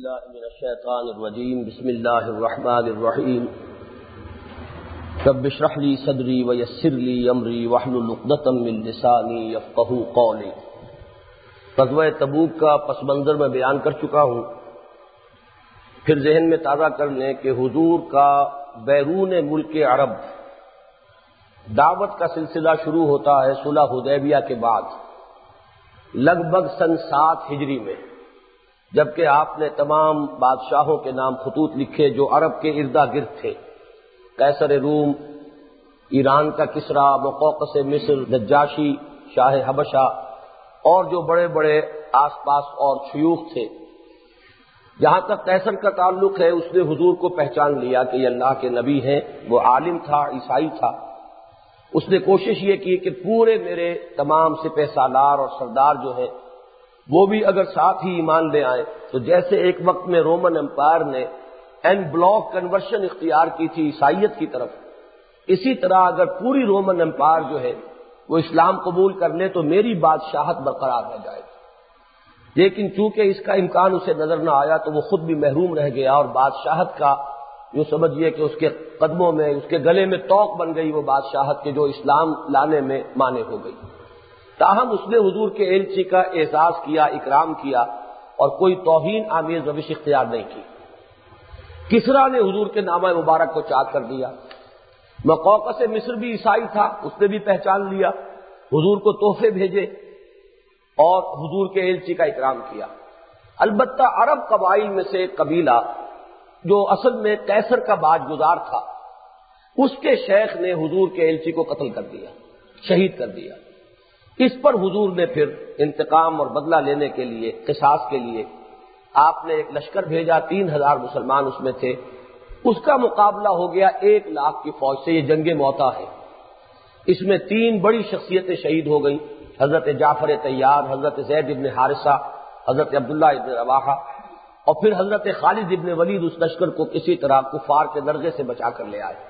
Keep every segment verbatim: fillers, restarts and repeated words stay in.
باللہ من الشیطان الرجیم بسم اللہ الرحمن الرحیم رب اشرح لی صدری ویسر لی امری واحلل عقدۃ من لسانی یفقہوا قولی۔ غزوہ تبوک کا پس منظر میں بیان کر چکا ہوں، پھر ذہن میں تازہ کر لیں کہ حضور کا بیرون ملک عرب دعوت کا سلسلہ شروع ہوتا ہے صلح حدیبیہ کے بعد لگ بھگ سن سات ہجری میں، جبکہ آپ نے تمام بادشاہوں کے نام خطوط لکھے جو عرب کے اردا گرد تھے، قیصر روم، ایران کا کسریٰ، مقوقس مصر، نجاشی شاہ حبشہ، اور جو بڑے بڑے آس پاس اور شیوخ تھے۔ جہاں تک قیصر کا تعلق ہے، اس نے حضور کو پہچان لیا کہ یہ اللہ کے نبی ہیں، وہ عالم تھا، عیسائی تھا۔ اس نے کوشش یہ کی کہ پورے میرے تمام سپہ سالار اور سردار جو ہیں وہ بھی اگر ساتھ ہی ایمان لے آئیں، تو جیسے ایک وقت میں رومن امپائر نے این بلاک کنورشن اختیار کی تھی عیسائیت کی طرف، اسی طرح اگر پوری رومن امپائر جو ہے وہ اسلام قبول کر لے تو میری بادشاہت برقرار رہ جائے گی۔ لیکن چونکہ اس کا امکان اسے نظر نہ آیا تو وہ خود بھی محروم رہ گیا، اور بادشاہت کا یوں سمجھیے کہ اس کے قدموں میں، اس کے گلے میں توق بن گئی وہ بادشاہت کے جو اسلام لانے میں مانع ہو گئی۔ تاہم اس نے حضور کے ایلچی کا اعزاز کیا، اکرام کیا، اور کوئی توہین آمیز روش اختیار نہیں کی۔ کسریٰ نے حضور کے نامہ مبارک کو چاک کر دیا۔ مقوقس مصر بھی عیسائی تھا، اس نے بھی پہچان لیا، حضور کو تحفے بھیجے اور حضور کے ایلچی کا اکرام کیا۔ البتہ عرب قبائل میں سے ایک قبیلہ جو اصل میں قیصر کا باج گزار تھا، اس کے شیخ نے حضور کے ایلچی کو قتل کر دیا، شہید کر دیا۔ اس پر حضور نے پھر انتقام اور بدلہ لینے کے لیے، قصاص کے لیے آپ نے ایک لشکر بھیجا، تین ہزار مسلمان اس میں تھے۔ اس کا مقابلہ ہو گیا ایک لاکھ کی فوج سے۔ یہ جنگ موتا ہے، اس میں تین بڑی شخصیتیں شہید ہو گئیں، حضرت جعفر طیار، حضرت زید ابن حارثہ، حضرت عبداللہ ابن رواحہ، اور پھر حضرت خالد ابن ولید اس لشکر کو کسی طرح کفار کے درغے سے بچا کر لے آئے۔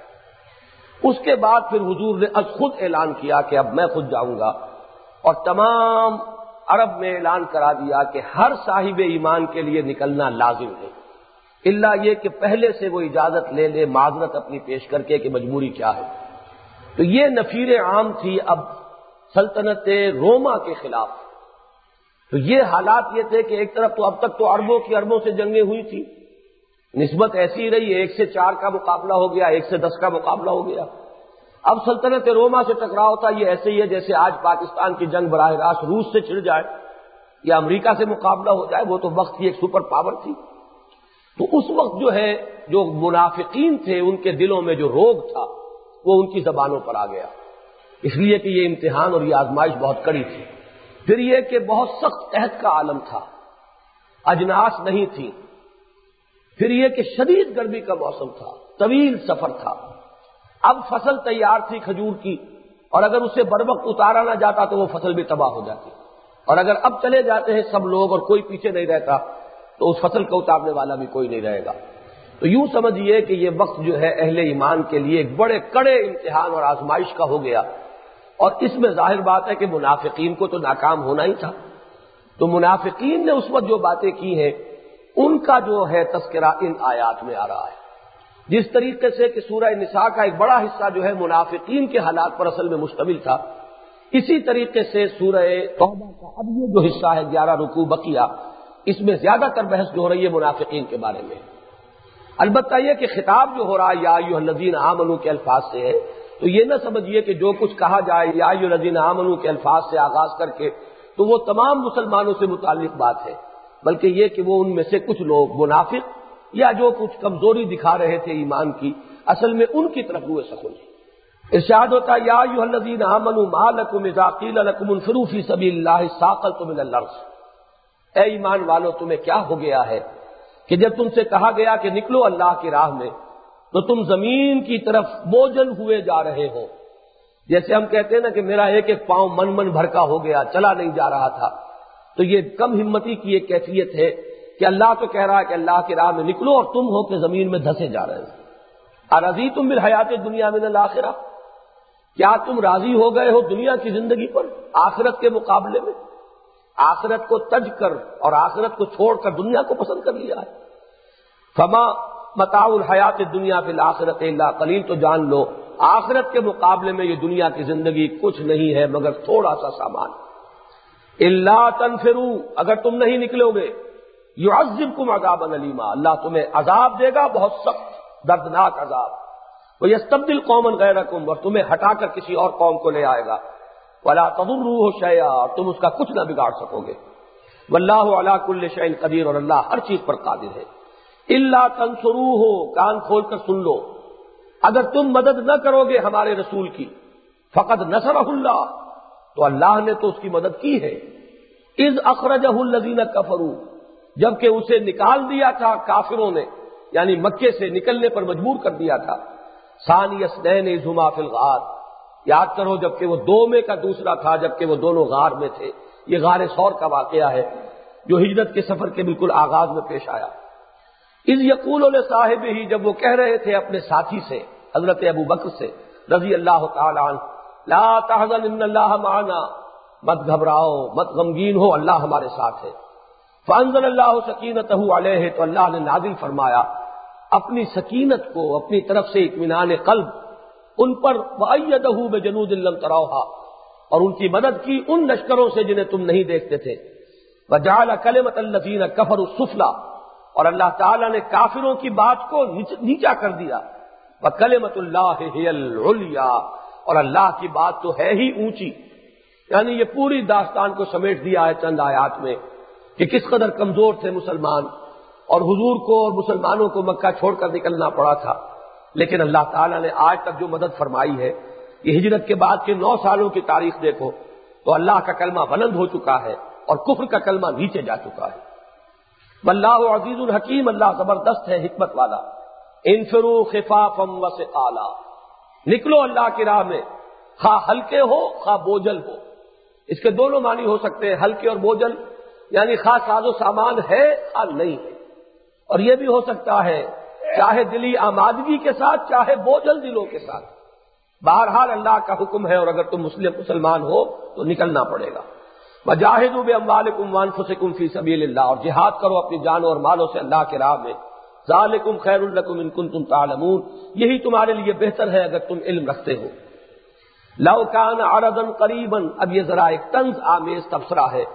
اس کے بعد پھر حضور نے از خود اعلان کیا کہ اب میں خود جاؤں گا، اور تمام عرب میں اعلان کرا دیا کہ ہر صاحب ایمان کے لیے نکلنا لازم ہے، الا یہ کہ پہلے سے وہ اجازت لے لے، معذرت اپنی پیش کر کے کہ مجبوری کیا ہے۔ تو یہ نفیر عام تھی اب سلطنت روما کے خلاف۔ تو یہ حالات یہ تھے کہ ایک طرف تو اب تک تو اربوں کی اربوں سے جنگیں ہوئی تھی، نسبت ایسی رہی، ایک سے چار کا مقابلہ ہو گیا، ایک سے دس کا مقابلہ ہو گیا۔ اب سلطنت روما سے ٹکراؤ تھا، یہ ایسے ہی ہے جیسے آج پاکستان کی جنگ براہ راست روس سے چھڑ جائے یا امریکہ سے مقابلہ ہو جائے، وہ تو وقت کی ایک سپر پاور تھی۔ تو اس وقت جو ہے جو منافقین تھے ان کے دلوں میں جو روگ تھا وہ ان کی زبانوں پر آ گیا، اس لیے کہ یہ امتحان اور یہ آزمائش بہت کڑی تھی۔ پھر یہ کہ بہت سخت قحط کا عالم تھا، اجناس نہیں تھی، پھر یہ کہ شدید گرمی کا موسم تھا، طویل سفر تھا۔ اب فصل تیار تھی کھجور کی، اور اگر اسے بروقت اتارا نہ جاتا تو وہ فصل بھی تباہ ہو جاتی، اور اگر اب چلے جاتے ہیں سب لوگ اور کوئی پیچھے نہیں رہتا تو اس فصل کو اتارنے والا بھی کوئی نہیں رہے گا۔ تو یوں سمجھیے کہ یہ وقت جو ہے اہل ایمان کے لیے ایک بڑے کڑے امتحان اور آزمائش کا ہو گیا، اور اس میں ظاہر بات ہے کہ منافقین کو تو ناکام ہونا ہی تھا۔ تو منافقین نے اس وقت جو باتیں کی ہیں ان کا جو ہے تذکرہ ان آیات میں آ رہا ہے۔ جس طریقے سے کہ سورہ نساء کا ایک بڑا حصہ جو ہے منافقین کے حالات پر اصل میں مشتمل تھا، اسی طریقے سے سورہ توبہ کا اب یہ جو حصہ ہے گیارہ رکوع بقیہ، اس میں زیادہ تر بحث جو ہو رہی ہے منافقین کے بارے میں۔ البتہ یہ کہ خطاب جو ہو رہا ہے یا ایھا الذین آمنوا کے الفاظ سے ہے، تو یہ نہ سمجھیے کہ جو کچھ کہا جائے یا ایھا الذین آمنوا کے الفاظ سے آغاز کر کے تو وہ تمام مسلمانوں سے متعلق بات ہے، بلکہ یہ کہ وہ ان میں سے کچھ لوگ منافق یا جو کچھ کمزوری دکھا رہے تھے ایمان کی، اصل میں ان کی طرف روئے سخن ہے۔ ارشاد ہوتا ہے یا ایھا الذین آمنوا ما لکم اذا قیل لکم انفروا فی سبیل اللہ ثاقلتم الی الارض، اے ایمان والو تمہیں کیا ہو گیا ہے کہ جب تم سے کہا گیا کہ نکلو اللہ کی راہ میں تو تم زمین کی طرف بوجھل ہوئے جا رہے ہو۔ جیسے ہم کہتے ہیں نا کہ میرا ایک ایک پاؤں من من بھر کا ہو گیا، چلا نہیں جا رہا تھا، تو یہ کم ہمتی کی ایک کیفیت ہے کہ اللہ تو کہہ رہا ہے کہ اللہ کی راہ میں نکلو اور تم ہو کہ زمین میں دھسے جا رہے ہو۔ ارضیتم بالحیات الدنیا من الآخرہ، کیا تم راضی ہو گئے ہو دنیا کی زندگی پر آخرت کے مقابلے میں؟ آخرت کو تج کر اور آخرت کو چھوڑ کر دنیا کو پسند کر لیا ہے۔ فما متاع الحیات الدنیا فی الآخرۃ الا قلیل، تو جان لو آخرت کے مقابلے میں یہ دنیا کی زندگی کچھ نہیں ہے مگر تھوڑا سا سامان۔ الا تنفروا، اگر تم نہیں نکلو گے، یعذبکم عذابا الیما، اللہ تمہیں عذاب دے گا بہت سخت دردناک عذاب، ویستبدل قوما غیرکم، اور تمہیں ہٹا کر کسی اور قوم کو لے آئے گا، ولا تضروہ شیئا، اور تم اس کا کچھ نہ بگاڑ سکو گے، واللہ علی کل شیء قدیر، اور اللہ ہر چیز پر قادر ہے۔ الا تنصروہ، کان کھول کر سن لو، اگر تم مدد نہ کرو گے ہمارے رسول کی، فقد نصرہ اللہ، تو اللہ نے تو اس کی مدد کی ہے، اذ اخرجہ الذین کفروا، جبکہ اسے نکال دیا تھا کافروں نے، یعنی مکے سے نکلنے پر مجبور کر دیا تھا، ثانی اثنین اذ ہما فی الغار، یاد کرو جبکہ وہ دو میں کا دوسرا تھا، جبکہ وہ دونوں غار میں تھے۔ یہ غار ثور کا واقعہ ہے جو ہجرت کے سفر کے بالکل آغاز میں پیش آیا۔ اذ یقول لصاحبہ، جب وہ کہہ رہے تھے اپنے ساتھی سے حضرت ابو بکر سے رضی اللہ تعالی عنہ، لا تحزن ان اللہ معنا، مت گھبراؤ مت غمگین ہو، اللہ ہمارے ساتھ ہے۔ فانزل اللہ سکینتہ علیہ، تو اللہ نے نازل فرمایا اپنی سکینت کو، اپنی طرف سے اطمینان قلب ان پر، وأیدہ بجنود لم تروها، اور ان کی مدد کی ان لشکروں سے جنہیں تم نہیں دیکھتے تھے، وجعل کلمۃ الذین کفروا السفلی، اور اللہ تعالیٰ نے کافروں کی بات کو نیچا کر دیا، وکلمۃ اللہ ہی العلیا، اور اللہ کی بات تو ہے ہی اونچی۔ یعنی یہ پوری داستان کو سمیٹ دیا ہے چند آیات میں کہ کس قدر کمزور تھے مسلمان، اور حضور کو اور مسلمانوں کو مکہ چھوڑ کر نکلنا پڑا تھا، لیکن اللہ تعالیٰ نے آج تک جو مدد فرمائی ہے، یہ ہجرت کے بعد کے نو سالوں کی تاریخ دیکھو تو اللہ کا کلمہ بلند ہو چکا ہے اور کفر کا کلمہ نیچے جا چکا ہے۔ واللہ عزیز الحکیم، اللہ زبردست ہے حکمت والا۔ انفروا خفافا وثقالا، نکلو اللہ کی راہ میں، خواہ ہلکے ہو خواہ بوجھل ہو۔ اس کے دونوں معنی ہو سکتے ہیں، ہلکے اور بوجھل، یعنی خواہ ساز و سامان ہے خواہ نہیں ہے، اور یہ بھی ہو سکتا ہے چاہے دلی آمادگی کے ساتھ چاہے بوجھل دلوں کے ساتھ، بہرحال اللہ کا حکم ہے، اور اگر تم مسلم مسلمان ہو تو نکلنا پڑے گا۔ وجاہدوا باموالکم وانفسکم فی سبیل اللہ، اور جہاد کرو اپنی جانوں اور مالوں سے اللہ کے راہ میں۔ ذالکم خیر لکم ان کنتم تعلمون، یہی تمہارے لیے بہتر ہے اگر تم علم رکھتے ہو۔ لو کان عرضا قریبا، اب یہ ذرا ایک طنز آمیز تبصرہ ہے،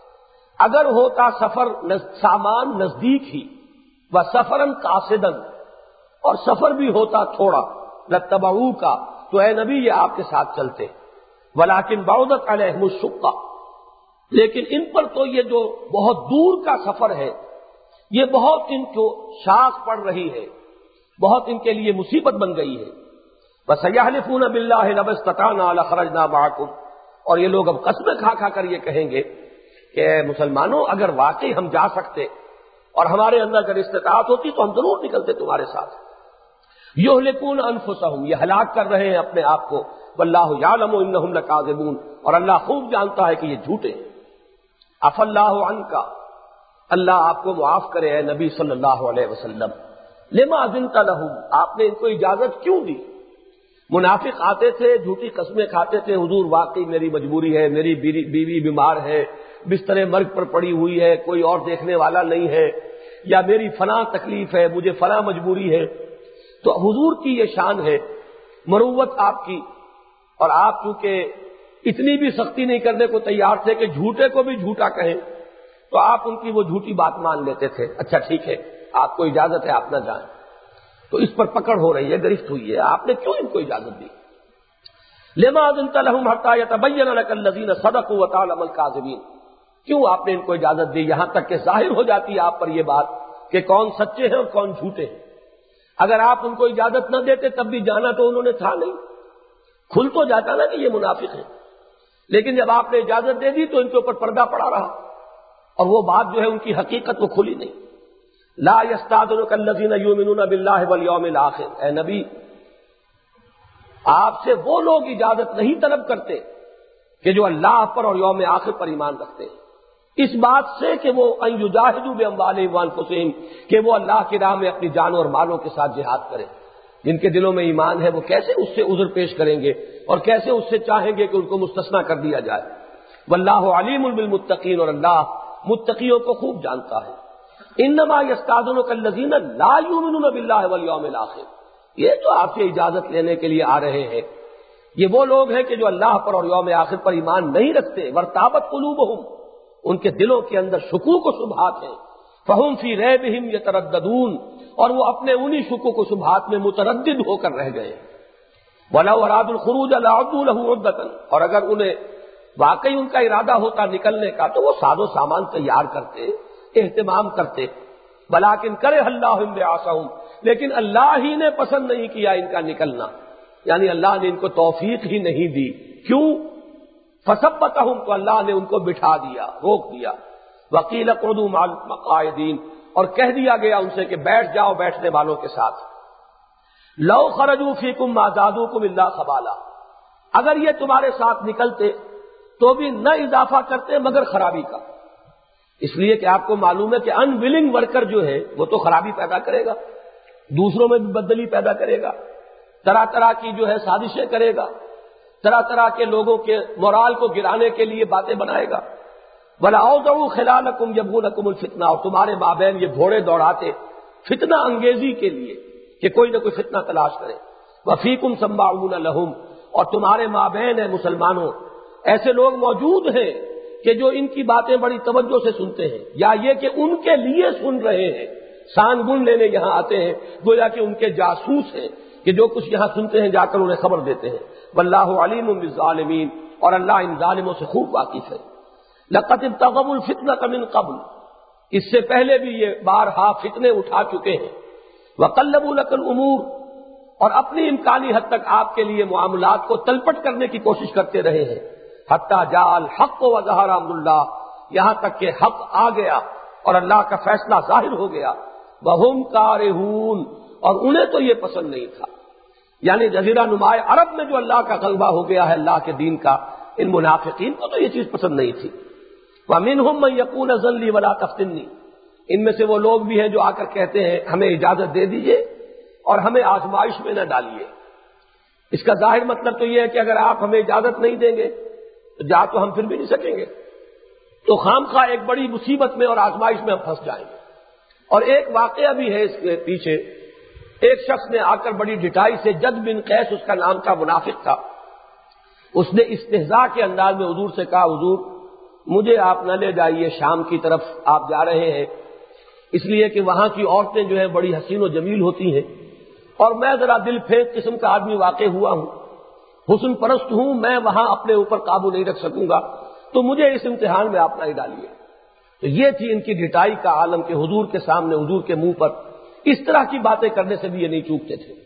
اگر ہوتا سفر سامان نزدیک ہی، وسفرا قاصدا، اور سفر بھی ہوتا تھوڑا، لتبعوا کا، تو اے نبی یہ آپ کے ساتھ چلتے، ولکن بعدت علیہم الشقہ، لیکن ان پر تو یہ جو بہت دور کا سفر ہے یہ بہت ان کو شاق پڑ رہی ہے، بہت ان کے لیے مصیبت بن گئی ہے۔ وَسَيَحْلِفُونَ بِاللَّهِ لَوْ اسْتَطَعْنَا لَخَرَجْنَا مَعَكُمْ، اور یہ لوگ اب قسمیں کھا کھا کر یہ کہیں گے کہ مسلمانوں اگر واقعی ہم جا سکتے اور ہمارے اندر اگر استطاعت ہوتی تو ہم ضرور نکلتے تمہارے ساتھ۔ یہلکون انفسہم، یہ ہلاک کر رہے ہیں اپنے آپ کو، واللہ یعلم انہم لکاذبون، اور اللہ خوب جانتا ہے کہ یہ جھوٹے ہیں۔ عفا اللہ عنک، اللہ آپ کو معاف کرے اے نبی صلی اللہ علیہ وسلم۔ لما اذنت لہم، آپ نے ان کو اجازت کیوں دی؟ منافق آتے تھے جھوٹی قسمیں کھاتے تھے، حضور واقعی میری مجبوری ہے، میری بیوی بیمار ہے، بستر مرگ پر پڑی ہوئی ہے، کوئی اور دیکھنے والا نہیں ہے، یا میری فلاں تکلیف ہے، مجھے فلاں مجبوری ہے۔ تو حضور کی یہ شان ہے، مروت آپ کی، اور آپ چونکہ اتنی بھی سختی نہیں کرنے کو تیار تھے کہ جھوٹے کو بھی جھوٹا کہیں، تو آپ ان کی وہ جھوٹی بات مان لیتے تھے، اچھا ٹھیک ہے آپ کو اجازت ہے آپ نہ جائیں۔ تو اس پر پکڑ ہو رہی ہے، گرفت ہوئی ہے، آپ نے کیوں ان کو اجازت دی؟ لما اذنت لهم حتى يتبين لك الذين صدقوا وتعلم الكاذبين، کیوں آپ نے ان کو اجازت دی یہاں تک کہ ظاہر ہو جاتی ہے آپ پر یہ بات کہ کون سچے ہیں اور کون جھوٹے ہیں۔ اگر آپ ان کو اجازت نہ دیتے تب بھی جانا تو انہوں نے تھا نہیں، کھل تو جاتا نا کہ یہ منافق ہیں، لیکن جب آپ نے اجازت دے دی تو ان کے اوپر پردہ پڑا رہا، اور وہ بات جو ہے ان کی حقیقت وہ کھلی نہیں۔ لا یستاذنک الذین یؤمنون باللہ والیوم الآخر، اے نبی آپ سے وہ لوگ اجازت نہیں طلب کرتے کہ جو اللہ پر اور یوم آخر پر ایمان رکھتے ہیں، اس بات سے کہ وہ ان یجاہدوا باموالہم وانفسہم، کہ وہ اللہ کی راہ میں اپنی جانوں اور مالوں کے ساتھ جہاد کریں۔ جن کے دلوں میں ایمان ہے وہ کیسے اس سے عذر پیش کریں گے اور کیسے اس سے چاہیں گے کہ ان کو مستثنیٰ کر دیا جائے۔ واللہ علیم بالمتقین، اور اللہ متقیوں کو خوب جانتا ہے۔ انما یستاذنک الذین لا یؤمنون باللہ والیوم الآخر، یہ تو آپ سے اجازت لینے کے لیے آ رہے ہیں، یہ وہ لوگ ہیں کہ جو اللہ پر اور یوم آخر پر ایمان نہیں رکھتے، ورتابت قلوبہم، ان کے دلوں کے اندر شکوک و شبہات ہیں، فہم فی ریبہم یترددون، اور وہ اپنے انہی شکوک و شبہات میں متردد ہو کر رہ گئے۔ وَلَوْ أَرَادُوا الْخُرُوجَ لَأَعَدُّوا لَهُ عُدَّةً، اور اگر انہیں واقعی ان کا ارادہ ہوتا نکلنے کا تو وہ ساز و سامان تیار کرتے، اہتمام کرتے، وَلَٰكِنْ كَرِهَ اللَّهُ انبِعَاثَهُمْ، لیکن اللہ ہی نے پسند نہیں کیا ان کا نکلنا، یعنی اللہ نے ان کو توفیق ہی نہیں دی۔ کیوں؟ فَثَبَّتَهُمْ، تو اللہ نے ان کو بٹھا دیا، روک دیا۔ وَقِيلَ اقْعُدُوا مَعَ الْمَقَاعِدِينَ، اور کہہ دیا گیا ان سے کہ بیٹھ جاؤ بیٹھنے والوں کے ساتھ۔ لَوْ خَرَجُوا فِيكُمْ مَا زَادُوكُمْ إِلَّا خَبَالًا، اگر یہ تمہارے ساتھ نکلتے تو بھی نہ اضافہ کرتے مگر خرابی کا، اس لیے کہ آپ کو معلوم ہے کہ ان ولنگ ورکر جو ہے وہ تو خرابی پیدا کرے گا، دوسروں میں بھی بدلی پیدا کرے گا، طرح طرح کی جو ہے سازشیں کرے گا، طرح طرح کے لوگوں کے مورال کو گرانے کے لیے باتیں بنائے گا۔ وَلَأَوْضَعُوا خِلَالَكُمْ يَبْغُونَكُمُ الْفِتْنَةَ، اور تمہارے مابین یہ گھوڑے دوڑاتے فتنہ انگیزی کے لیے کہ کوئی نہ کوئی فتنہ تلاش کرے۔ وَفِيكُمْ سَمَّاعُونَ لَهُمْ، اور تمہارے مابین ہے مسلمانوں ایسے لوگ موجود ہیں کہ جو ان کی باتیں بڑی توجہ سے سنتے ہیں، یا یہ کہ ان کے لیے سن رہے ہیں، سان گن لینے یہاں آتے ہیں، گویا کہ ان کے جاسوس ہیں کہ جو کچھ یہاں سنتے ہیں جا کر انہیں خبر دیتے ہیں۔ واللہ علیم بالظالمین، اور اللہ ان ظالموں سے خوب واقف ہے۔ لقد ابتغوا الفتنة من قبل، اس سے پہلے بھی یہ بارہا فتنے اٹھا چکے ہیں۔ وقلبوا لك الامور، اور اپنی امکانی حد تک آپ کے لیے معاملات کو تلپٹ کرنے کی کوشش کرتے رہے ہیں۔ حتی جاء الحق وظہر امر اللہ، یہاں تک کہ حق آ گیا اور اللہ کا فیصلہ ظاہر ہو گیا۔ وہم کارہون، اور انہیں تو یہ پسند نہیں تھا، یعنی جزیرہ نمائے عرب میں جو اللہ کا غلبہ ہو گیا ہے اللہ کے دین کا، ان منافقین کو تو یہ چیز پسند نہیں تھی۔ وَمِنْهُمْ مَنْ يَقُولُ ذَلِّ وَلَا تَفْتِنِّي، ان میں سے وہ لوگ بھی ہیں جو آ کر کہتے ہیں ہمیں اجازت دے دیجئے اور ہمیں آزمائش میں نہ ڈالیے۔ اس کا ظاہر مطلب تو یہ ہے کہ اگر آپ ہمیں اجازت نہیں دیں گے تو جا تو ہم پھر بھی نہیں سکیں گے، تو خام خواہ ایک بڑی مصیبت میں اور آزمائش میں ہم پھنس جائیں گے۔ اور ایک واقعہ بھی ہے اس کے پیچھے، ایک شخص نے آ کر بڑی ڈٹائی سے، جد بن قیس اس کا نام تھا، منافق تھا، اس نے استہزاء کے انداز میں حضور سے کہا حضور مجھے آپ نہ لے جائیے شام کی طرف، آپ جا رہے ہیں اس لیے کہ وہاں کی عورتیں جو ہیں بڑی حسین و جمیل ہوتی ہیں، اور میں ذرا دل پھینک قسم کا آدمی واقع ہوا ہوں، حسن پرست ہوں، میں وہاں اپنے اوپر قابو نہیں رکھ سکوں گا، تو مجھے اس امتحان میں آپ نہ ہی ڈالیے۔ تو یہ تھی ان کی ڈٹائی کا عالم کہ حضور کے سامنے، حضور کے منہ پر اس طرح کی باتیں کرنے سے بھی یہ نہیں چوکتے تھے۔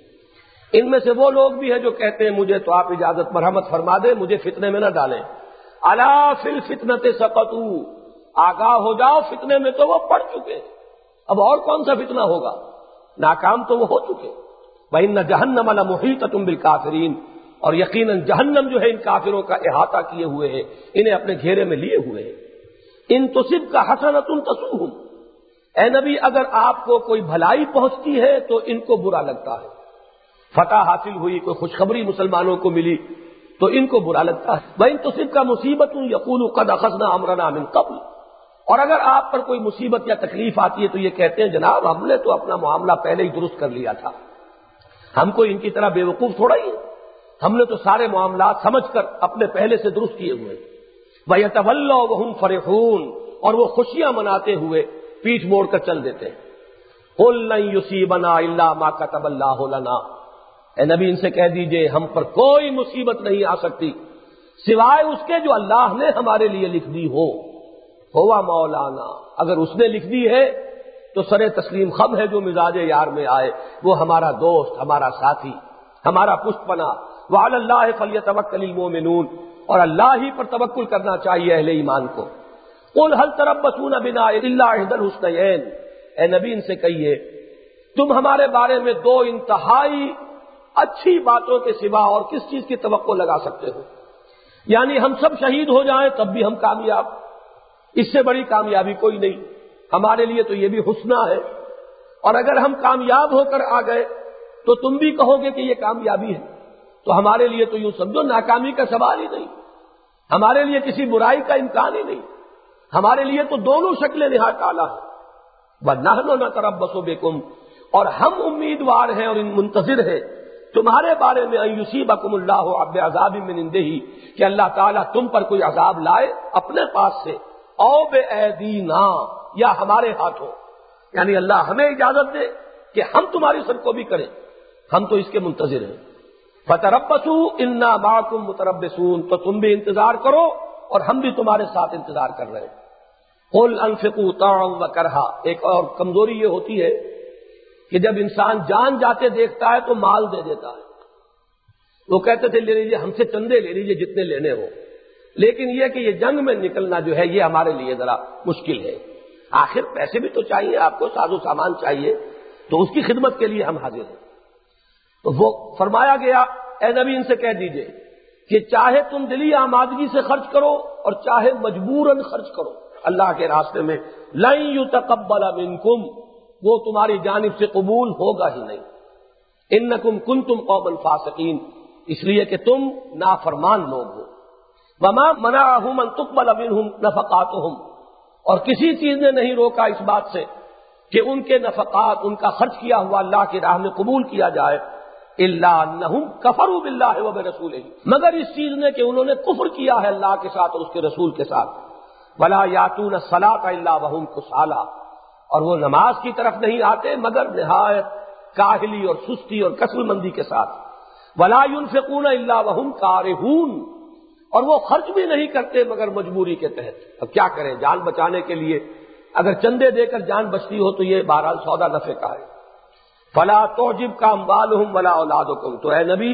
ان میں سے وہ لوگ بھی ہیں جو کہتے ہیں مجھے تو آپ اجازت مرحمت فرما دیں، مجھے فتنے میں نہ ڈالیں۔ الا فی الفتنۃ سقطوا، آگاہ ہو جاؤ فتنے میں تو وہ پڑ چکے ہیں، اب اور کون سا فتنہ ہوگا، ناکام تو وہ ہو چکے۔ وَإِنَّ جَهَنَّمَ لَمُحِيطَةٌ بِالْكَافِرِينَ، اور یقیناً جہنم جو ہے ان کافروں کا احاطہ کیے ہوئے ہے، انہیں اپنے گھیرے میں لیے ہوئے ہے۔ ان تصبک حسنۃ تسؤہم، اے نبی اگر آپ کو کوئی بھلائی پہنچتی ہے تو ان کو برا لگتا ہے، فتح حاصل ہوئی، کوئی خوشخبری مسلمانوں کو ملی تو ان کو برا لگتا ہے۔ وَإِن تُصِبْكَ مُصِيبَةٌ يَقُولُوا قَدْ أَخَذْنَا أَمْرَنَا مِن قَبْلُ، اور اگر آپ پر کوئی مصیبت یا تکلیف آتی ہے تو یہ کہتے ہیں جناب ہم نے تو اپنا معاملہ پہلے ہی درست کر لیا تھا، ہم کو ان کی طرح بے وقوف تھوڑا ہی، ہم نے تو سارے معاملات سمجھ کر اپنے پہلے سے درست کیے ہوئے۔ وَيَتَوَلَّوْا وَهُمْ فَرِحُونَ، اور وہ خوشیاں مناتے ہوئے پیٹھ موڑ کر چل دیتے ہیں۔ قُل لَّن يُصِيبَنَا إِلَّا مَا كَتَبَ اللَّهُ لَنَا، اے نبی ان سے کہہ دیجئے ہم پر کوئی مصیبت نہیں آ سکتی سوائے اس کے جو اللہ نے ہمارے لیے لکھ دی ہو۔ ہوا مولانا، اگر اس نے لکھ دی ہے تو سر تسلیم خم ہے جو مزاج یار میں آئے، وہ ہمارا دوست، ہمارا ساتھی، ہمارا پشت پناہ۔ وعلی اللہ فلیتوکل المؤمنون، اور اللہ ہی پر توکل کرنا چاہیے اہل ایمان کو۔ قل هل تربصون بنا الا احدى الحسنيين، اے نبی ان سے کہیے تم ہمارے بارے میں دو انتہائی اچھی باتوں کے سوا اور کس چیز کی توقع لگا سکتے ہو؟ یعنی ہم سب شہید ہو جائیں تب بھی ہم کامیاب، اس سے بڑی کامیابی کوئی نہیں، ہمارے لیے تو یہ بھی حسنہ ہے، اور اگر ہم کامیاب ہو کر آ گئے تو تم بھی کہو گے کہ یہ کامیابی ہے، تو ہمارے لیے تو یوں سمجھو ناکامی کا سوال ہی نہیں۔ ہمارے لیے کسی برائی کا امکان ہی نہیں، ہمارے لیے تو دونوں شکلیں نہایت اعلیٰ ہیں۔ وَنَحْنُ نَتَرَبَّصُ بِكُمْ، اور ہم امیدوار ہیں اور منتظر ہیں تمہارے بارے میں ان یصیبکم اللہ بعذاب من عنده، کہ اللہ تعالیٰ تم پر کوئی عذاب لائے اپنے پاس سے، او بأیدینا، یا ہمارے ہاتھوں، یعنی اللہ ہمیں اجازت دے کہ ہم تمہاری سرکوبی کریں، ہم تو اس کے منتظر ہیں۔ فتربصوا انا معکم متربصون، تو تم بھی انتظار کرو اور ہم بھی تمہارے ساتھ انتظار کر رہے ہیں۔ قل انفقوا طوعا وکرہا، ایک اور کمزوری یہ ہوتی ہے کہ جب انسان جان جاتے دیکھتا ہے تو مال دے دیتا ہے۔ وہ کہتے تھے لے لیجیے، ہم سے چندے لے لیجیے جتنے لینے ہو، لیکن یہ کہ یہ جنگ میں نکلنا جو ہے یہ ہمارے لیے ذرا مشکل ہے، آخر پیسے بھی تو چاہیے آپ کو، ساز و سامان چاہیے، تو اس کی خدمت کے لیے ہم حاضر ہیں۔ تو وہ فرمایا گیا اے نبی ان سے کہہ دیجئے کہ چاہے تم دلی آمادگی سے خرچ کرو اور چاہے مجبوراً خرچ کرو اللہ کے راستے میں، لن یتقبل منکم، وہ تمہاری جانب سے قبول ہوگا ہی نہیں، انکم کنتم قوما فاسقین، اس لیے کہ تم نافرمان لوگ ہو۔ وما منعهم ان تقبل منهم نفقاتهم، اور کسی چیز نے نہیں روکا اس بات سے کہ ان کے نفقات، ان کا خرچ کیا ہوا اللہ کی راہ میں قبول کیا جائے، الا انہم کفروا باللہ وبرسولہ، مگر اس چیز نے کہ انہوں نے کفر کیا ہے اللہ کے ساتھ اور اس کے رسول کے ساتھ۔ ولا یاتون الصلاۃ الا وهم کسالى، اور وہ نماز کی طرف نہیں آتے مگر نہایت کاہلی اور سستی اور کسل مندی کے ساتھ۔ ولا ينفقون الا وهم کارہون، اور وہ خرچ بھی نہیں کرتے مگر مجبوری کے تحت۔ اب کیا کریں، جان بچانے کے لیے اگر چندے دے کر جان بچتی ہو تو یہ بہرحال سودا نفع کا ہے۔ فلا تعجبک اموالهم ولا اولادکم، تو اے نبی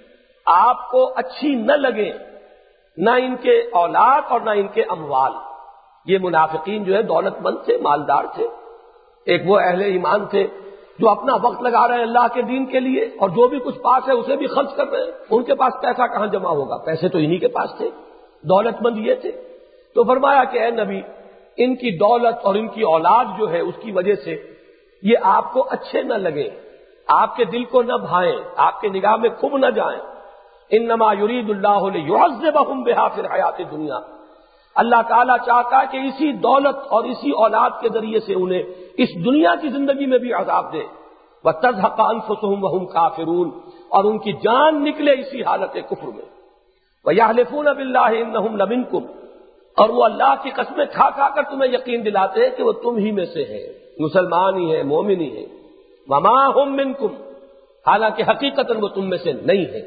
آپ کو اچھی نہ لگے نہ ان کے اولاد اور نہ ان کے اموال۔ یہ منافقین جو ہے دولت مند تھے، مالدار تھے، ایک وہ اہل ایمان تھے جو اپنا وقت لگا رہے ہیں اللہ کے دین کے لیے، اور جو بھی کچھ پاس ہے اسے بھی خرچ کر رہے ہیں، ان کے پاس پیسہ کہاں جمع ہوگا، پیسے تو انہی کے پاس تھے، دولت مند یہ تھے۔ تو فرمایا کہ اے نبی ان کی دولت اور ان کی اولاد جو ہے اس کی وجہ سے یہ آپ کو اچھے نہ لگے، آپ کے دل کو نہ بھائیں، آپ کے نگاہ میں کھب نہ جائیں۔ انما یرید اللہ لیعذبہم بہا فی الحیات الدنیا، اللہ تعالیٰ چاہتا ہے کہ اسی دولت اور اسی اولاد کے ذریعے سے انہیں اس دنیا کی زندگی میں بھی عذاب دے، وتزہق انفسہم وہم کافرون، اور ان کی جان نکلے اسی حالت کفر میں۔ ویحلفون باللہ انہم لمنکم، اور وہ اللہ کی قسمیں کھا کھا کر تمہیں یقین دلاتے ہیں کہ وہ تم ہی میں سے ہیں، مسلمان ہی ہیں، مومن ہی ہیں۔ وما ہم منکم، حالانکہ حقیقتاً وہ تم میں سے نہیں ہے۔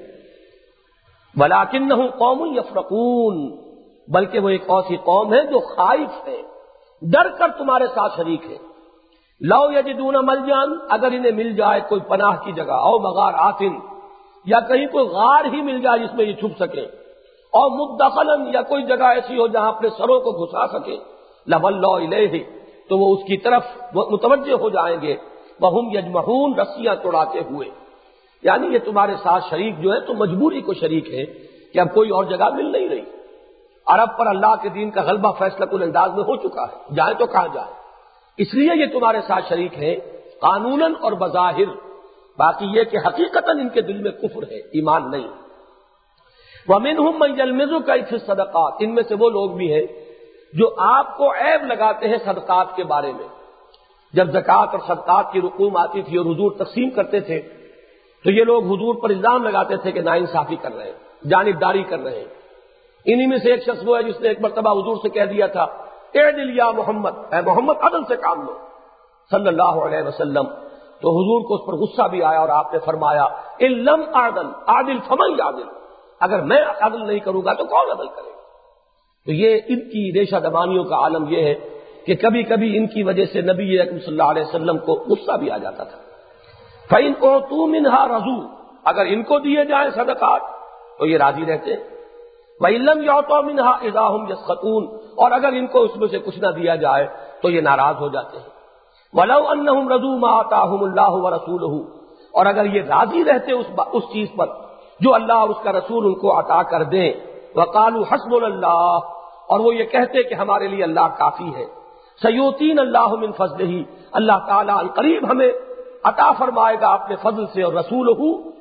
ولکنہم قوم یفرقون، بلکہ وہ ایک ایسی قوم ہے جو خائف ہے، ڈر کر تمہارے ساتھ شریک ہے۔ لو یجدون ملجان، اگر انہیں مل جائے کوئی پناہ کی جگہ، او مغاراتن، یا کہیں کوئی غار ہی مل جائے جس میں یہ چھپ سکے، اور مدخلاً، یا کوئی جگہ ایسی ہو جہاں اپنے سروں کو گھسا سکے، لولوا الیہ، تو وہ اس کی طرف متوجہ ہو جائیں گے، وہم یجمعون، رسیاں توڑاتے ہوئے۔ یعنی یہ تمہارے ساتھ شریک جو ہے تو مجبوری کو شریک ہے کہ اب کوئی اور جگہ مل نہیں رہی۔ عرب پر اللہ کے دین کا غلبہ فیصلہ کن انداز میں ہو چکا ہے، جائیں تو کہاں جائیں، اس لیے یہ تمہارے ساتھ شریک ہے قانوناً اور بظاہر، باقی یہ کہ حقیقتاً ان کے دل میں کفر ہے، ایمان نہیں۔ وَمِنْهُمْ مَنْ يَلْمِزُكَ فِي الصَّدَقَاتِ، ان میں سے وہ لوگ بھی ہیں جو آپ کو عیب لگاتے ہیں صدقات کے بارے میں۔ جب زکوٰۃ اور صدقات کی رقوم آتی تھی اور حضور تقسیم کرتے تھے تو یہ لوگ حضور پر الزام لگاتے تھے کہ ناانصافی کر رہے ہیں، جانبداری کر رہے ہیں۔ انہی میں سے ایک شخص وہ ہے جس نے ایک مرتبہ حضور سے کہہ دیا تھا اعدل یا محمد، اے محمد عدل سے کام لو صلی اللہ علیہ وسلم۔ تو حضور کو اس پر غصہ بھی آیا اور آپ نے فرمایا ان لم اعدل عادل فمن یعدل، اگر میں عدل نہیں کروں گا تو کون عدل کرے گا۔ تو یہ ان کی ریشہ دمانیوں کا عالم یہ ہے کہ کبھی کبھی ان کی وجہ سے نبی اکرم صلی اللہ علیہ وسلم کو غصہ بھی آ جاتا تھا۔ فَإِنْ أُوتُوا مِنْهَا رَضُوا، اگر ان کو دیے جائیں صدقات تو یہ راضی رہتے ہیں۔ وَإِنْ لَمْ يُعْطَوْا مِنْهَا إِذَا هُمْ يَسْخَطُونَ، اور اگر ان کو اس میں سے کچھ نہ دیا جائے تو یہ ناراض ہو جاتے ہیں۔ وَلَوْ أَنَّهُمْ رَضُوا مَا آتَاهُمُ اللَّهُ وَرَسُولُهُ، اور اگر یہ راضی رہتے اس با اس چیز پر جو اللہ اور اس کا رسول ان کو عطا کر دیں، وَقَالُوا حَسْبُنَا اللَّهُ، اور وہ یہ کہتے کہ ہمارے لیے اللہ کافی ہے، سَيُؤْتِينَا اللَّهُ مِنْ فَضْلِهِ، اللہ تعالیٰ عنقریب ہمیں عطا فرمائے گا اپنے فضل سے، اور رسولہ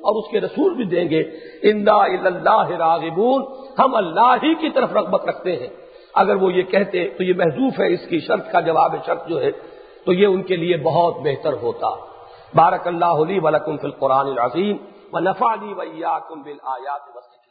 اور اس کے رسول بھی دیں گے. انا الی اللہ راغبون، ہم اللہ ہی کی طرف رغبت رکھتے ہیں. اگر وہ یہ کہتے تو یہ محذوف ہے، اس کی شرط کا جواب شرط جو ہے، تو یہ ان کے لیے بہت بہتر ہوتا. بارک اللہ لی ولکم فی القرآن العظیم ونفعنی وإیاکم بالآیات والذکر